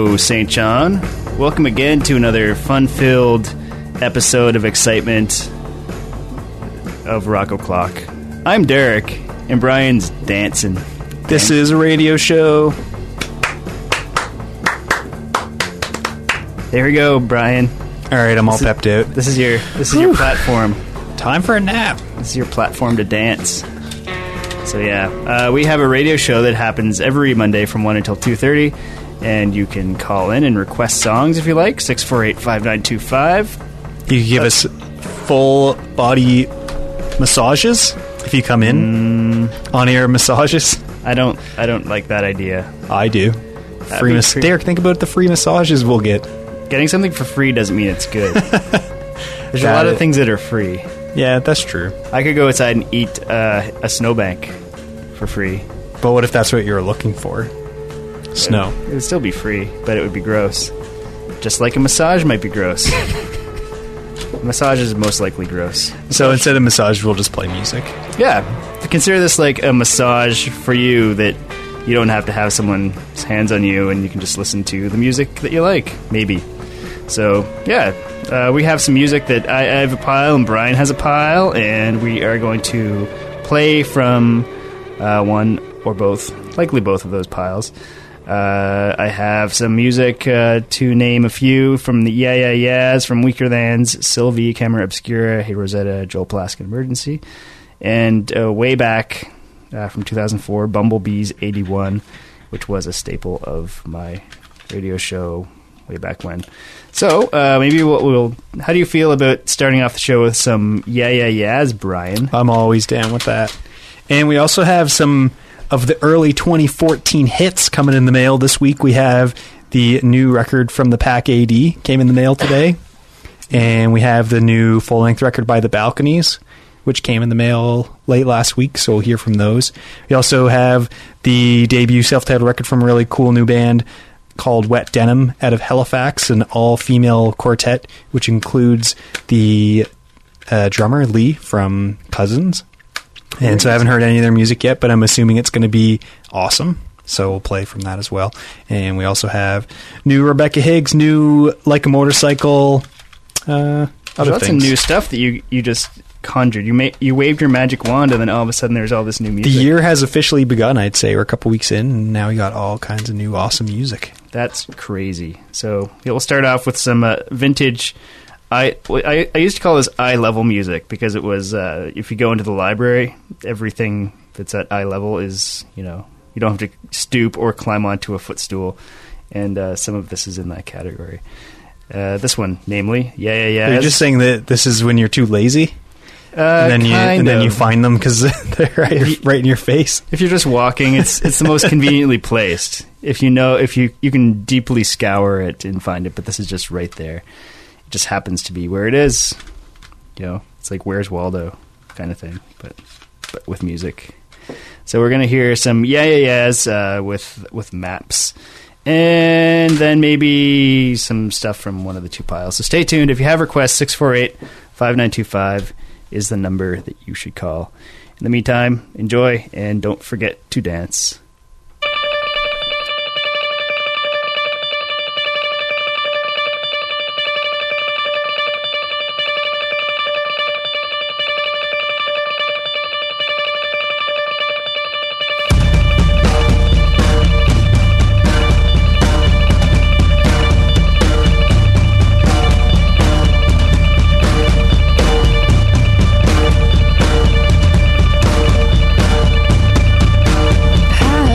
Hello, St. John. Welcome again to another fun-filled episode of excitement of Rock O'Clock. I'm Derek, and Brian's dancing. This is a radio show. There we go, Brian. All right, I'm all pepped out. This is your platform. Time for a nap. This is your platform to dance. So yeah, we have a radio show that happens every Monday from 1 until 2:30, and you can call in and request songs if you like. 648-5925. You can give us full body massages if you come in. On-air massages. I don't like that idea. I do. Derek, think about the free massages we'll get. Getting something for free doesn't mean it's good. There's a lot of things that are free. Yeah, that's true. I could go outside and eat a snowbank for free. But what if that's what you're looking for? Snow. It would still be free, but it would be gross. Just like a massage might be gross. A massage is most likely gross. So instead of massage, we'll just play music. Yeah. Consider this like a massage for you that you don't have to have someone's hands on you and you can just listen to the music that you like, maybe. So, yeah, we have some music that I have a pile and Brian has a pile, and we are going to play from one or both, likely both of those piles. I have some music to name a few from the Yeah Yeah Yeahs, from Weaker Thans, Sylvie, Camera Obscura, Hey Rosetta, Joel Plaskett Emergency, and way back from 2004, Bumblebees 81, which was a staple of my radio show way back when. So, maybe how do you feel about starting off the show with some Yeah Yeah Yeahs, Brian? I'm always down with that. And we also have some of the early 2014 hits coming in the mail this week. We have the new record from the Pack AD, came in the mail today. And we have the new full-length record by The Balconies, which came in the mail late last week, so we'll hear from those. We also have the debut self-titled record from a really cool new band called Wet Denim out of Halifax, an all-female quartet, which includes the drummer, Lee, from Cousins. And so I haven't heard any of their music yet, but I'm assuming it's going to be awesome. So we'll play from that as well. And we also have new Rebecca Higgs, new Like a Motorcycle, other lots things. of new stuff that you just conjured. You waved your magic wand, and then all of a sudden there's all this new music. The year has officially begun, I'd say. We're a couple weeks in, and now we got all kinds of new awesome music. That's crazy. So we'll start off with some vintage. I used to call this eye level music because it was if you go into the library, everything that's at eye level is, you don't have to stoop or climb onto a footstool, and some of this is in that category. This one, namely, Yeah Yeah Yeah. You're just saying that this is when you're too lazy, and then you find them because they're right in your face. If you're just walking, it's the most conveniently placed. If you can deeply scour it and find it, but this is just right there. It just happens to be where it is. It's like Where's Waldo kind of thing, but with music. So we're gonna hear some Yeah Yeah Yeahs with Maps, and then maybe some stuff from one of the two piles. So stay tuned. If you have requests, 648-5925 is the number that you should call. In the meantime, enjoy, and don't forget to dance. How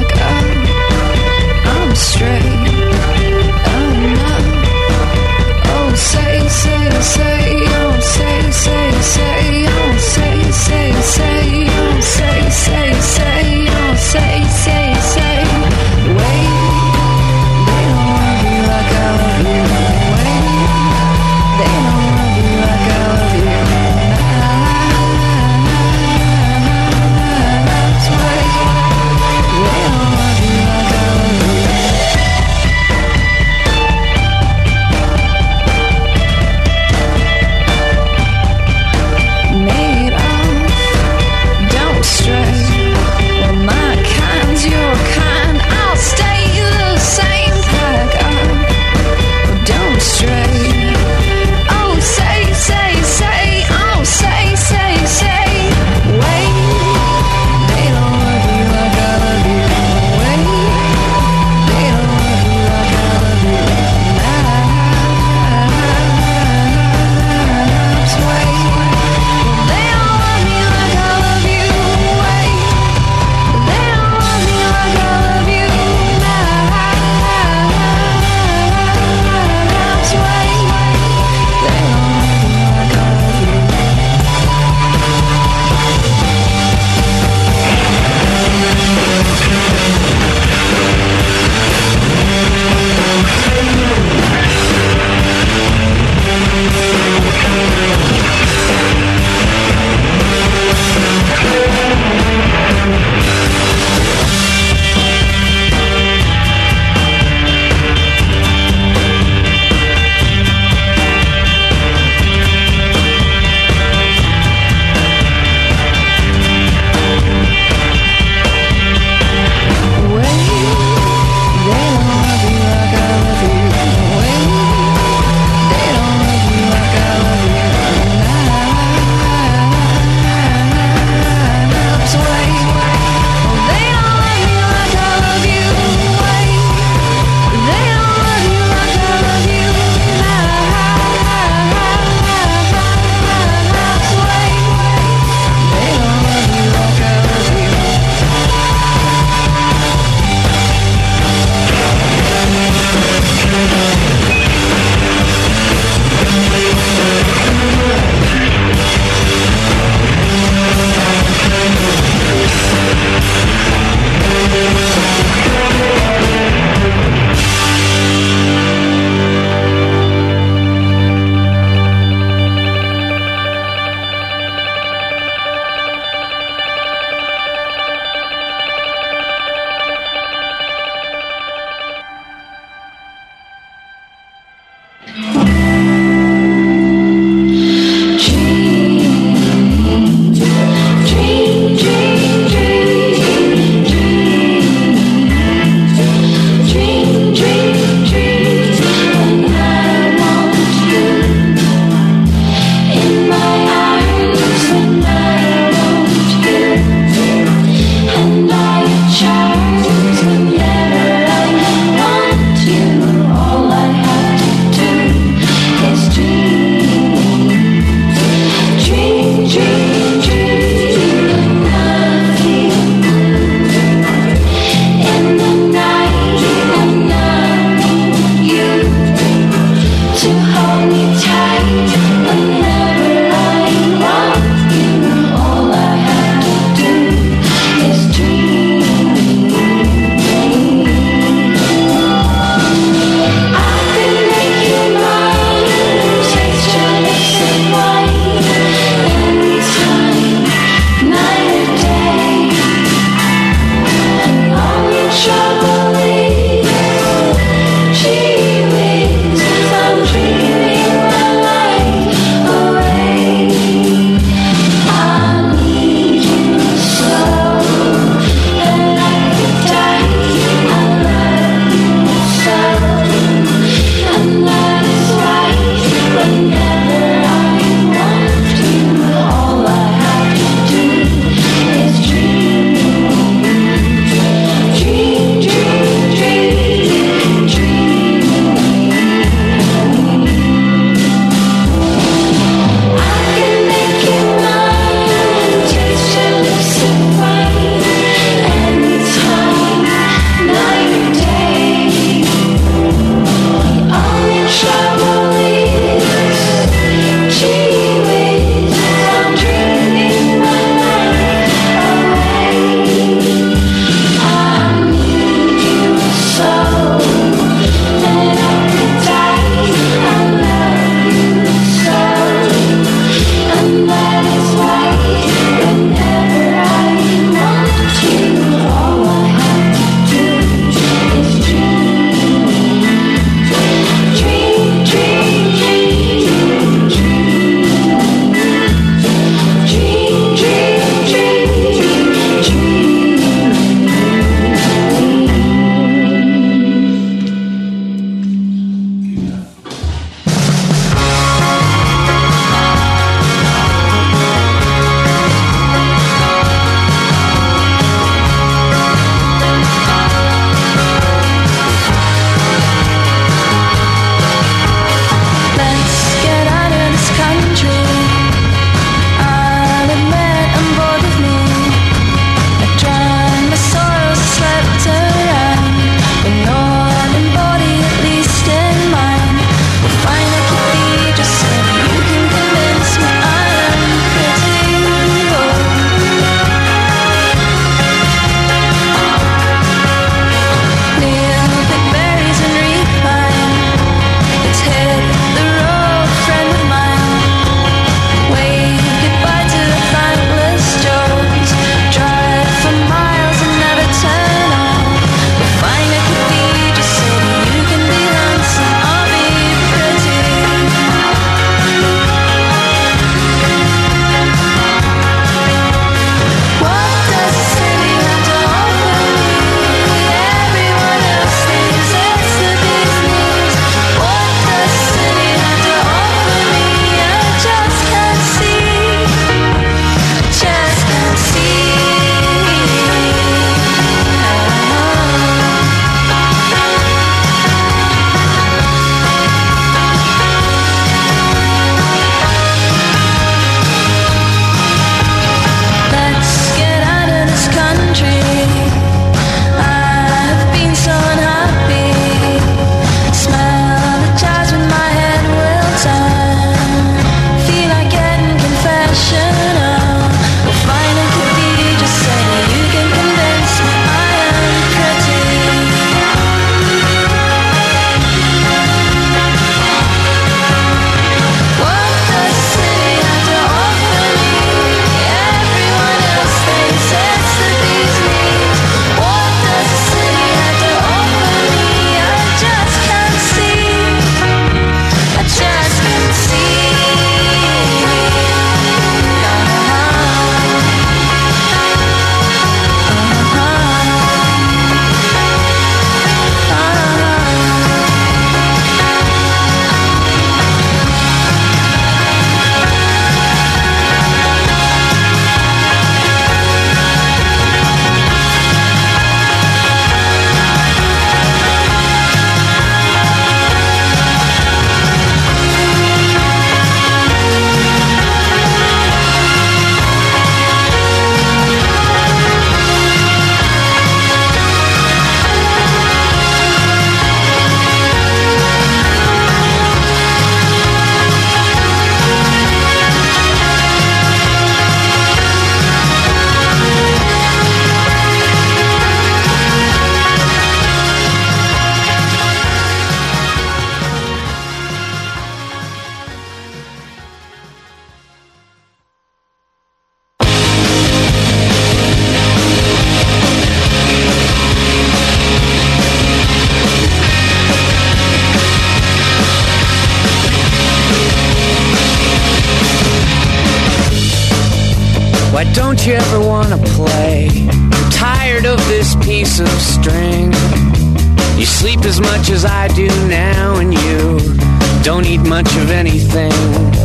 Why don't you ever wanna play? I'm tired of this piece of string. You sleep as much as I do now, and you don't eat much of anything.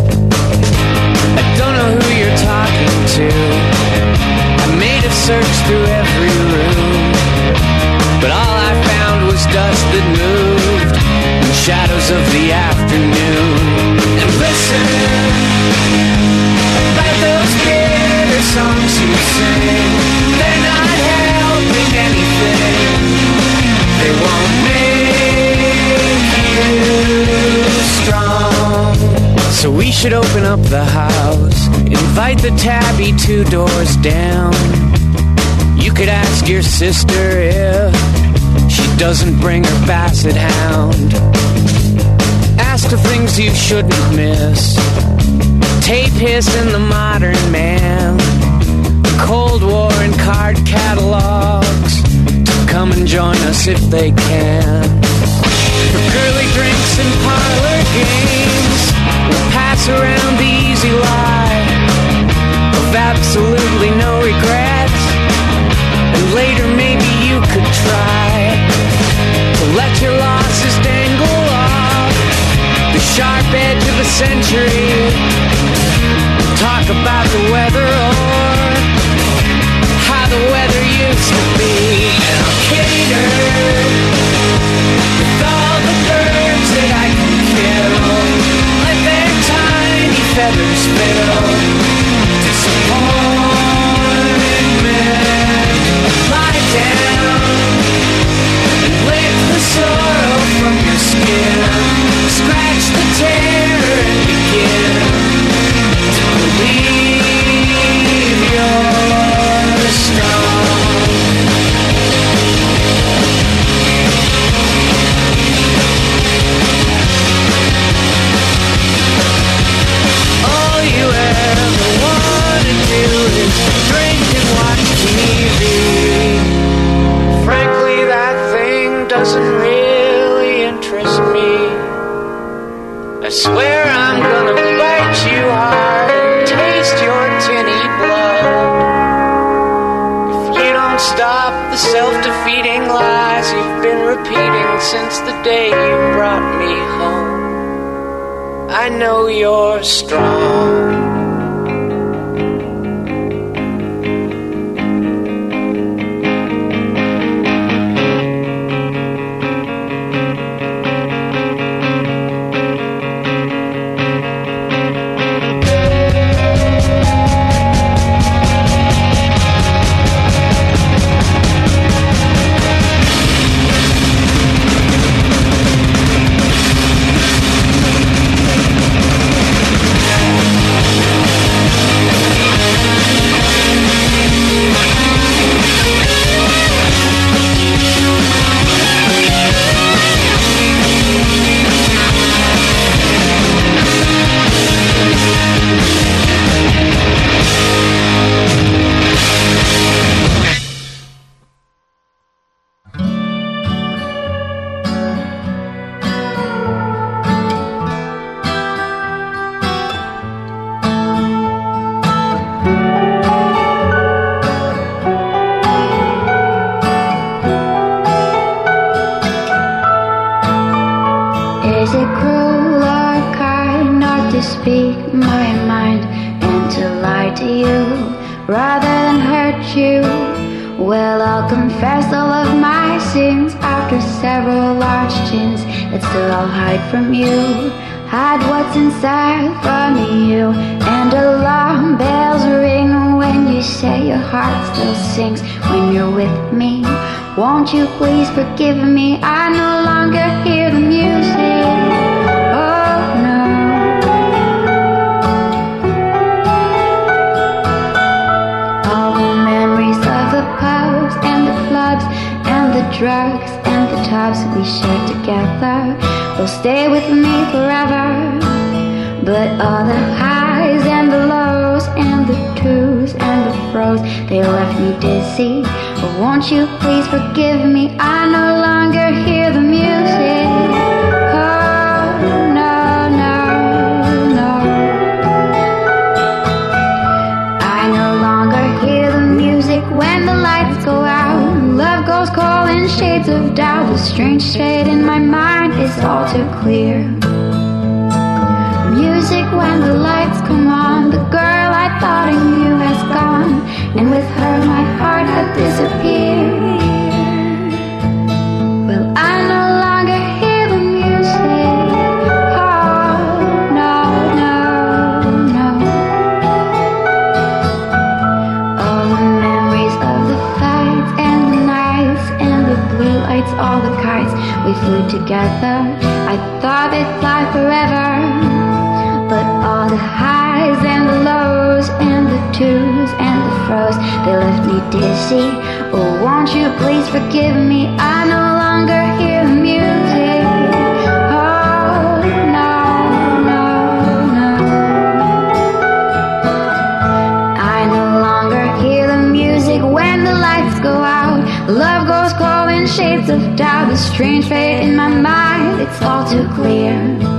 I don't know who you're talking to. I made a search through every room, but all I found was dust that moved in shadows of the afternoon. And listen, about those bitter songs you sing, they're not helping anything. They won't make you strong. So we should open up the house, invite the tabby 2 doors down. You could ask your sister if she doesn't bring her basset hound. Ask the things you shouldn't miss. Tape hiss in the modern man, the Cold War and card catalogs. Come and join us if they can. For girly drinks and parlor games, we'll pass around the easy life of absolutely no regrets. And later maybe you could try to let your losses dangle off the sharp edge of a century. Talk about the weather or how the weather used to be. And I'll cater with all the birds that I can kill. Let their tiny feathers fill disappointment. Lie down and lick the sorrow from your skin. Scratch the terror and begin to believe you're strong. All you ever want to do is drink and watch TV. Frankly, that thing doesn't really interest me. I swear I'm gonna bite you hard and taste your tinny blood if you don't stop the self-defeating lies you've been repeating since the day you brought me home. I know you're strong. Is it cruel or kind not to speak my mind and to lie to you rather than hurt you? Well, I'll confess all of my sins after several large chins that still I'll hide from you. Hide what's inside from you, and alarm bells ring when you say your heart still sings when you're with me. Won't you please forgive me? I no longer hear the music. Oh no. All the memories of the pubs and the clubs and the drugs and the tubs we shared together will stay with me forever. But all the highs and the lows and the twos and the fro's, they left me dizzy. But won't you please forgive me? I no longer hear the music. Oh no, no, no. I no longer the strange state in my mind is all too clear. Music when the lights come on, the girl I thought I knew has gone, and with her my heart had disappeared. Well, I no longer hear the music. Oh, no, no, no. All the memories of the fights and the nights and the blue lights, all the kites we flew together. I thought they'd fly forever, but all the highs and the lows and the twos and the fro's, they left me dizzy. Oh, won't you please forgive me? I no longer hear the music. Oh, no, no, no. I no longer hear the music when the lights go out. Love goes cold in shades of doubt. The strange fate in my mind, it's all too clear.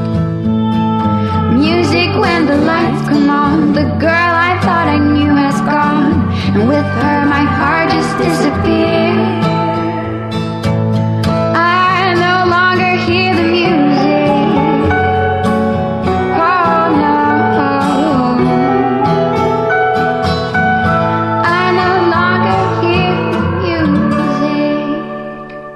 Music when the lights come on, the girl I thought I knew has gone, and with her my heart just disappeared. I no longer hear the music. Oh no, I no longer hear the music.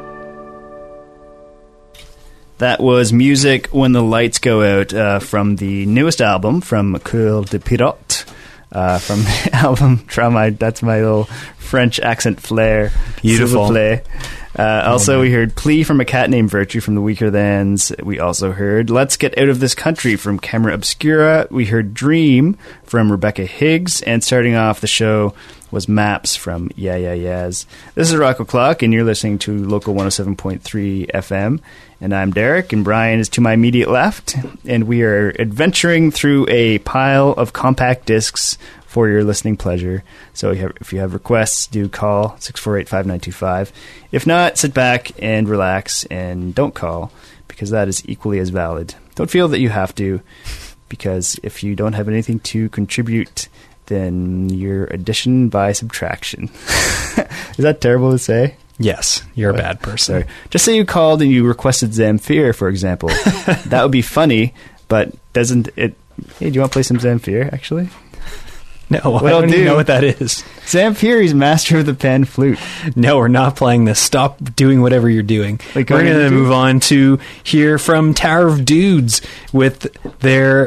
That was Music When the Lights Go Out from the newest album from Coeur de Pirotte. From the album Trauma. That's my little French accent flair. Beautiful. Also, we heard Plea from A Cat Named Virtue from the Weaker Thans. We also heard Let's Get Out of This Country from Camera Obscura. We heard Dream from Rebecca Higgs. And starting off the show was Maps from Yeah Yeah Yeahs. This is Rock O'Clock, and you're listening to Local 107.3 FM. And I'm Derek, and Brian is to my immediate left. And we are adventuring through a pile of compact discs for your listening pleasure. So if you have requests, do call 648-5925. If not, sit back and relax and don't call, because that is equally as valid. Don't feel that you have to, because if you don't have anything to contribute, then you're addition by subtraction. Is that terrible to say? Yes, you're a bad person. Sorry. Just say you called and you requested Zamfir, for example. That would be funny, but doesn't it... Hey, do you want to play some Zamfir, actually? No, I don't even know what that is. Zamfir, he's master of the pan flute. No, we're not playing this. Stop doing whatever you're doing. We're going to move on to hear from Tower of Dudes with their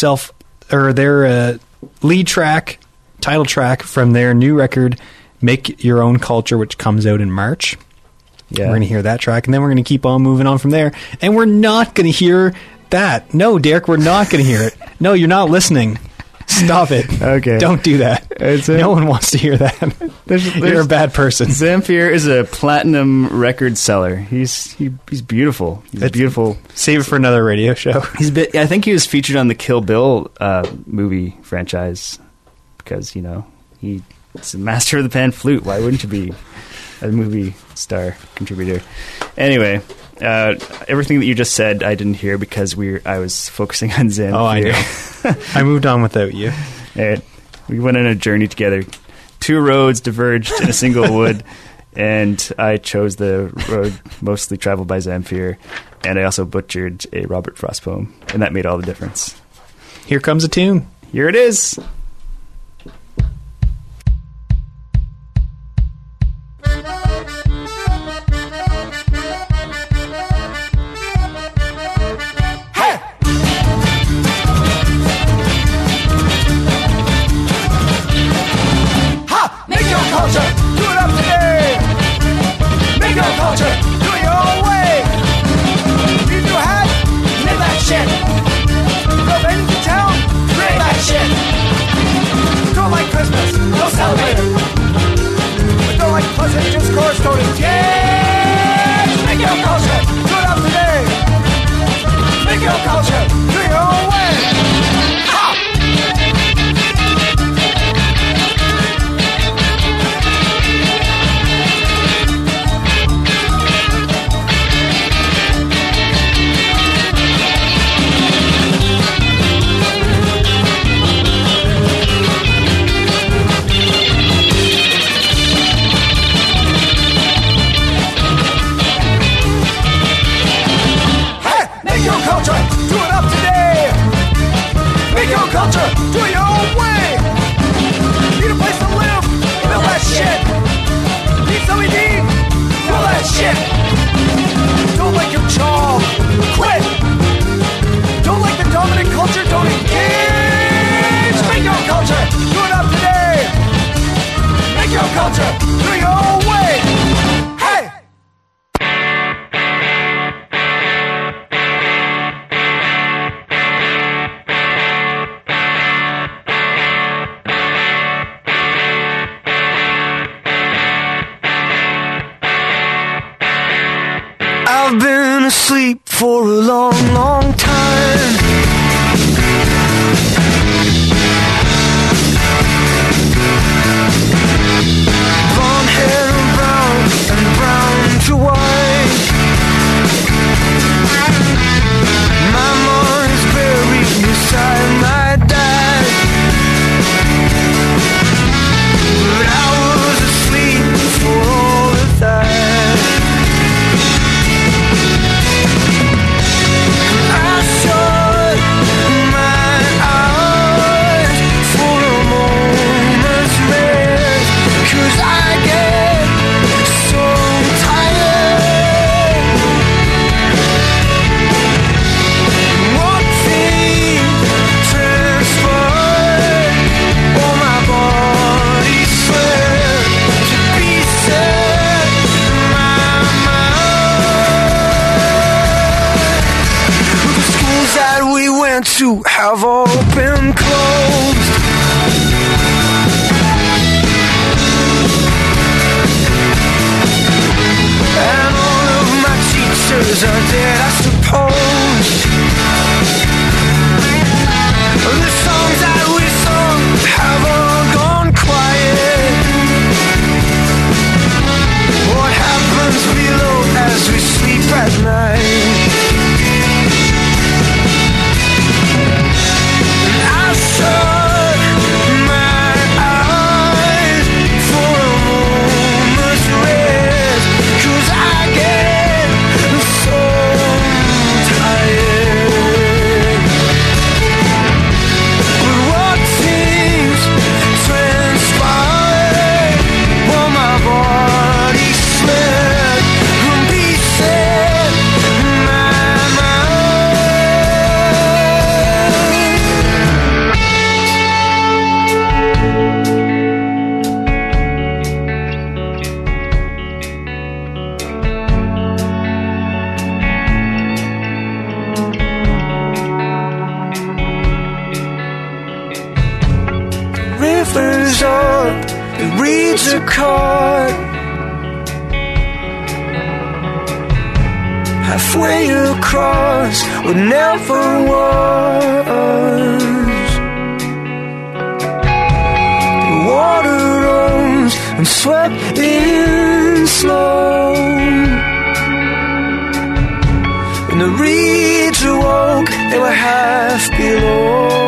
lead track, title track from their new record, Make Your Own Culture, which comes out in March. Yeah. We're going to hear that track, and then we're going to keep on moving on from there. And we're not going to hear that. No, Derek, we're not going to hear it. No, you're not listening. Stop it. Okay. Don't do that. No one wants to hear that. You're a bad person. Zamfir is a platinum record seller. He's beautiful. He's beautiful. Save it for another radio show. I think he was featured on the Kill Bill movie franchise because, he's a master of the pan flute. Why wouldn't you be a movie star contributor? Anyway, everything that you just said I didn't hear because I was focusing on Zamfir. Oh, I know. I moved on without you. And we went on a journey together. Two roads diverged in a single wood, and I chose the road mostly traveled by Zamfir, and I also butchered a Robert Frost poem, and that made all the difference. Here comes a tune. Here it is. up today. Make your culture, do it your own way. Need a place to live, build that shit. Need something to eat, fill that shit. Don't like your job, quit. Don't like the dominant culture, don't engage. Make your culture, do it up today. Make your culture, do it your own way. Hey! I've been asleep for a long, long time. Blonde hair and brown to white. Mama is buried beside my dad. But I was asleep for all of that. I shut my eyes for a moment's rest, 'cause I get so tired. Watching transpire while my body sweats to pieces. My mind. The schools that we went to have all been closed. And all of my teachers are dead, I suppose. The songs that we sung have all gone quiet. What happens below as we sleep at night? I shut my eyes for a moment's rest, 'cause I get so tired. But what things transpire while my body slept from pieces my mind. Rivers up, the reeds are caught. Halfway across what never was. The water rose and swept in slow. When the reeds awoke, they were half below.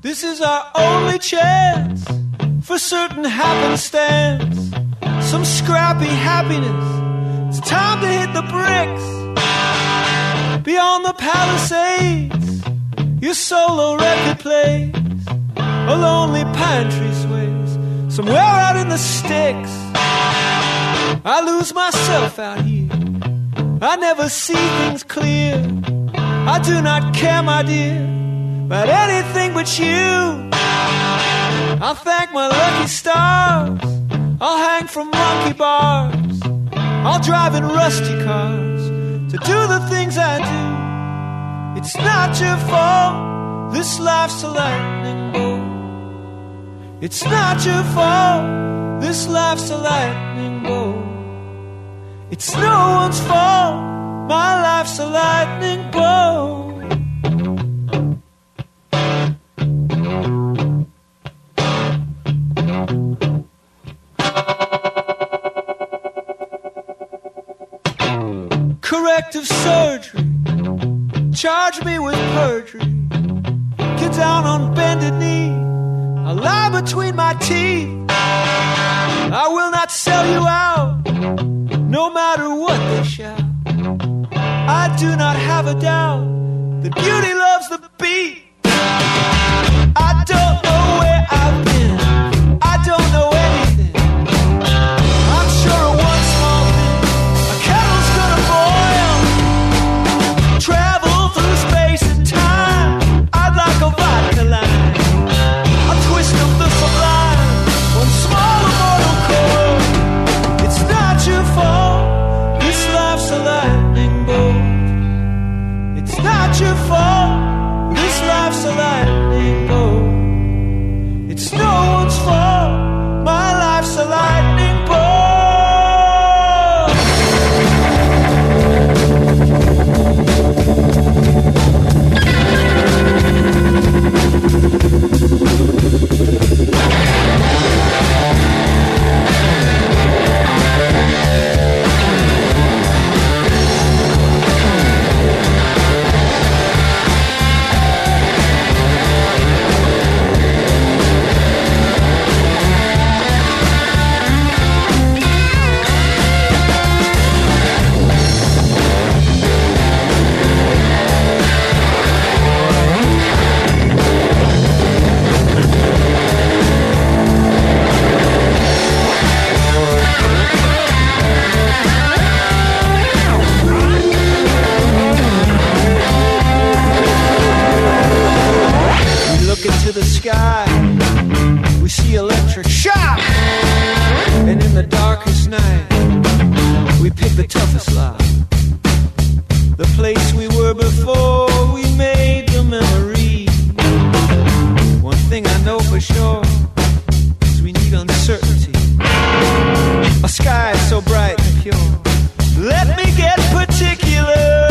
This is our only chance for certain happenstance, some scrappy happiness. It's time to hit the bricks. Beyond the Palisades, your solo record plays, a lonely pine tree sways somewhere out in the sticks. I lose myself out here, I never see things clear. I do not care, my dear, about anything but you. I'll thank my lucky stars, I'll hang from monkey bars, I'll drive in rusty cars to do the things I do. It's not your fault, this life's a lightning bolt. It's not your fault, this life's a lightning bolt. It's no one's fault, my life's a lightning bolt. Corrective surgery, charge me with perjury. Get down on bended knee, I lie between my teeth. I will not sell you out, no matter what they shout. I do not have a doubt that beauty loves the beat. I don't know where I've been, I don't know anything. I'm sure of one small thing, a kettle's gonna boil. Travel through space and time, I'd like a vodka line, a twist of the sublime, one small immortal chord. It's not your fault, this life's a lightning bolt. It's not your fault, this life's a lightning bolt. It's no one's fault, my life's a lightning bolt. To the sky, we see electric shock, and in the darkest night, we pick the toughest lock. The place we were before we made the memory. One thing I know for sure is we need uncertainty. A sky so bright and pure. Let me get particular.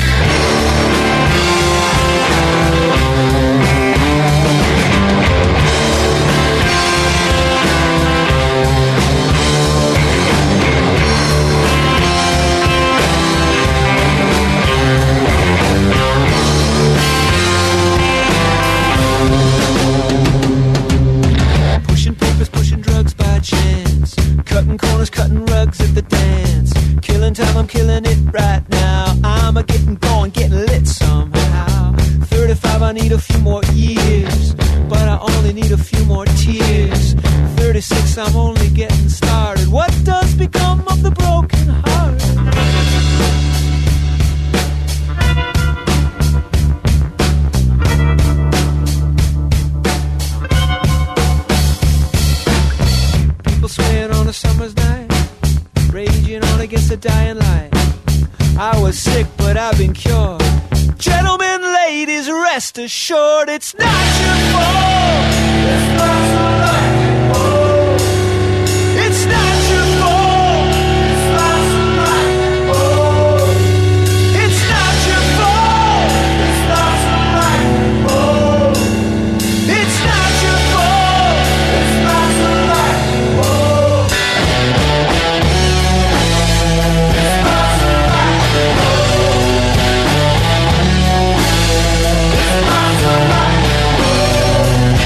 Cutting corners, cutting rugs at the dance. Killing time, I'm killing it right now. I'm a getting going, getting lit somehow. 35, I need a few more years, but I only need a few more tears. 36, I'm only getting started. What does become of the broken heart? Swaying on a summer's night, raging on against the dying light. I was sick, but I've been cured. Gentlemen, ladies, rest assured, it's not your fault. It's not your fault. It's not your fault. It's not your fault. It's not your fault. It's not your fault. It's not your fault. It's not your fault. It's not your fault.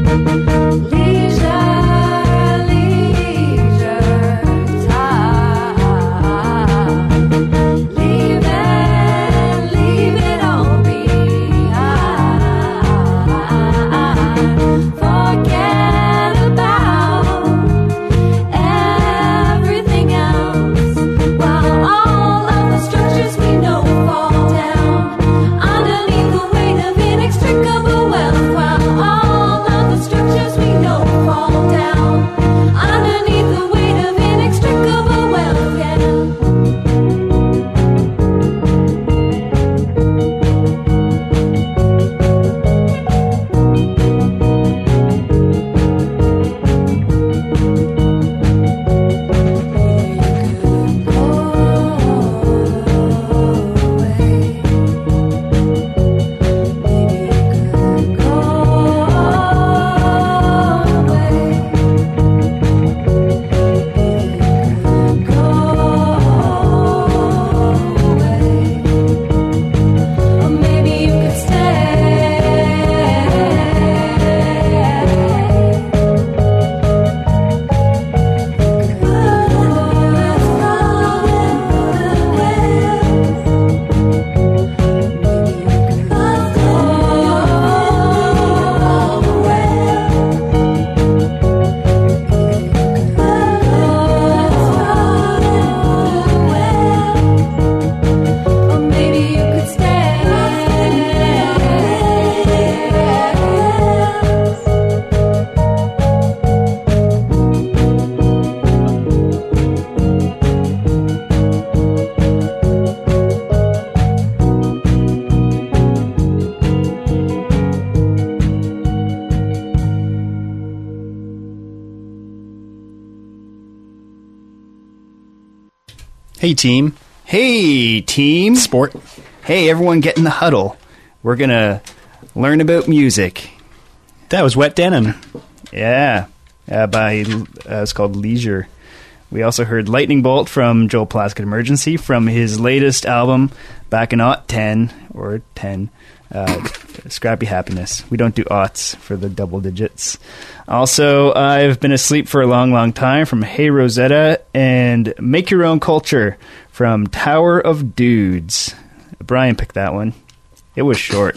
Hey, team. Hey, team. Sport. Hey, everyone, get in the huddle. We're going to learn about music. That was Wet Denim. Yeah, it's called Leisure. We also heard Lightning Bolt from Joel Plaskett Emergency from his latest album back in aught 10, or 10, Scrappy Happiness. We don't do aughts for the double digits. Also, I've Been Asleep for a Long, Long Time from Hey Rosetta, and Make Your Own Culture from Tower of Dudes. Brian picked that one. It was short.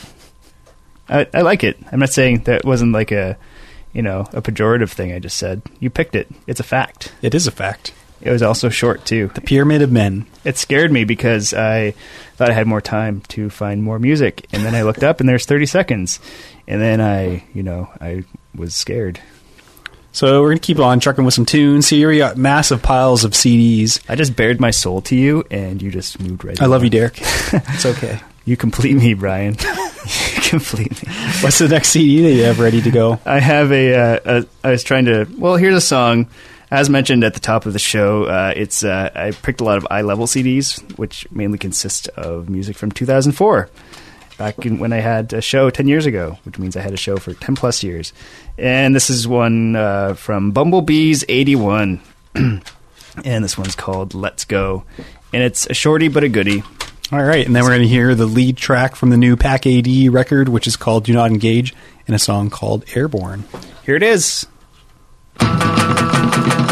I like it. I'm not saying that wasn't like a pejorative thing I just said. You picked it. It's a fact. It is a fact. It was also short, too. The Pyramid of Men. It scared me because I thought I had more time to find more music. And then I looked up and there's 30 seconds. And then I was scared. So we're going to keep on trucking with some tunes. Here we got massive piles of CDs. I just bared my soul to you and you just moved right I love along. you, Derek. It's okay. You complete me, Brian. You complete me. What's the next CD that you have ready to go? I have I was trying to, here's a song. As mentioned at the top of the show, I picked a lot of eye-level CDs, which mainly consist of music from 2004, back when I had a show 10 years ago, which means I had a show for 10-plus years. And this is one from Bumblebees 81, and this one's called Let's Go. And it's a shorty but a goodie. All right, and then we're going to hear the lead track from the new Pack AD record, which is called Do Not Engage, and a song called Airborne. Here it is.